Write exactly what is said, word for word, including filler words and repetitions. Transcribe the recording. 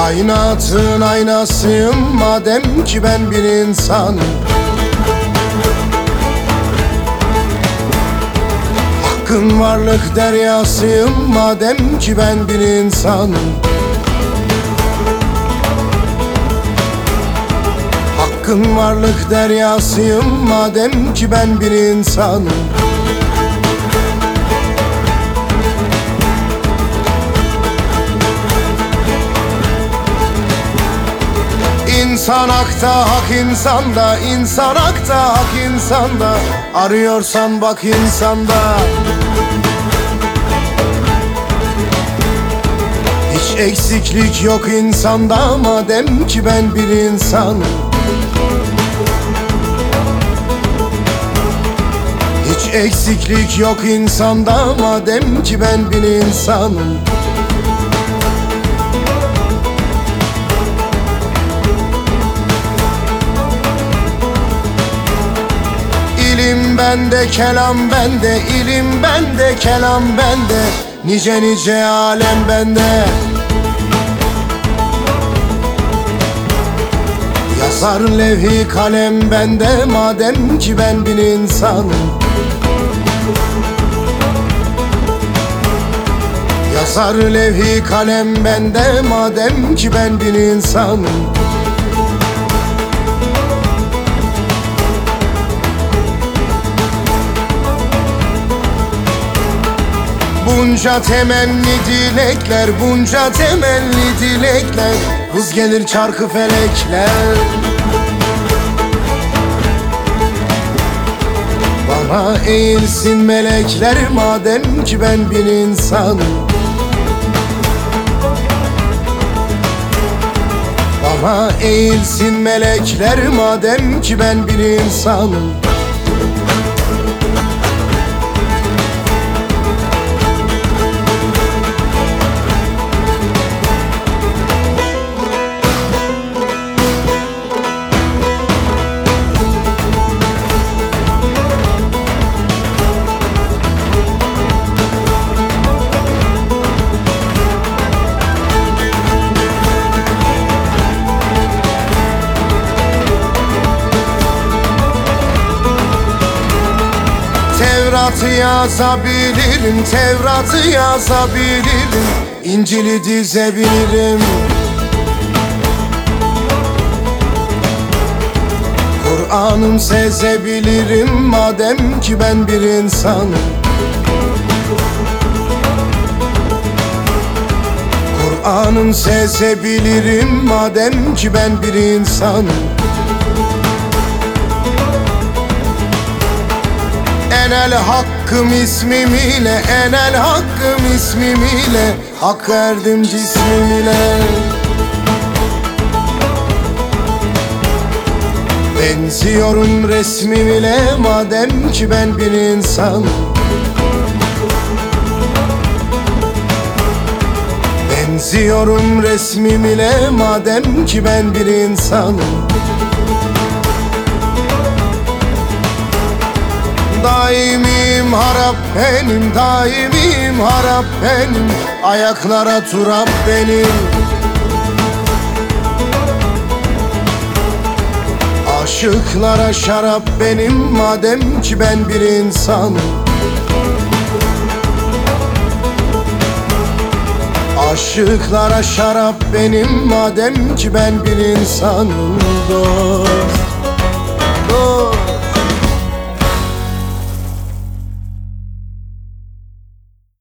Kainatın aynasıyım madem ki ben bir insanım. Hakkın varlık deryasıyım madem ki ben bir insanım. Hakkın varlık deryasıyım madem ki ben bir insanım. İnsan hakta, hak insanda, insan hakta, hak insanda. Arıyorsan bak insanda. Hiç eksiklik yok insanda madem ki ben bir insanım. Hiç eksiklik yok insanda madem ki ben bir insanım. İlim bende, kelam bende, ilim bende, kelam bende, nice nice alem bende. Yazar levhi kalem bende madem ki ben bir insanım. Yazar levhi kalem bende madem ki ben bir insanım. Bunca temenni dilekler, bunca temenni dilekler, hız gelir çarkı felekler. Bana eğilsin melekler madem ki ben bir insanım. Bana eğilsin melekler madem ki ben bir insanım. Tevrat'ı yazabilirim, Tevrat'ı yazabilirim, İncil'i dizebilirim. Kur'an'ım sezebilirim madem ki ben bir insanım. Kur'an'ım sezebilirim madem ki ben bir insanım. Enel hakkım ismim ile, enel hakkım ismim ile, hak erdim cismim ile. Benziyorum resmim ile madem ki ben bir insanım. Benziyorum resmim ile madem ki ben bir insanım. Daimim harap benim, daimim harap benim, ayaklara turap benim. Aşıklara şarap benim madem ki ben bir insanım. Aşıklara şarap benim madem ki ben bir insanım. Dost, dost.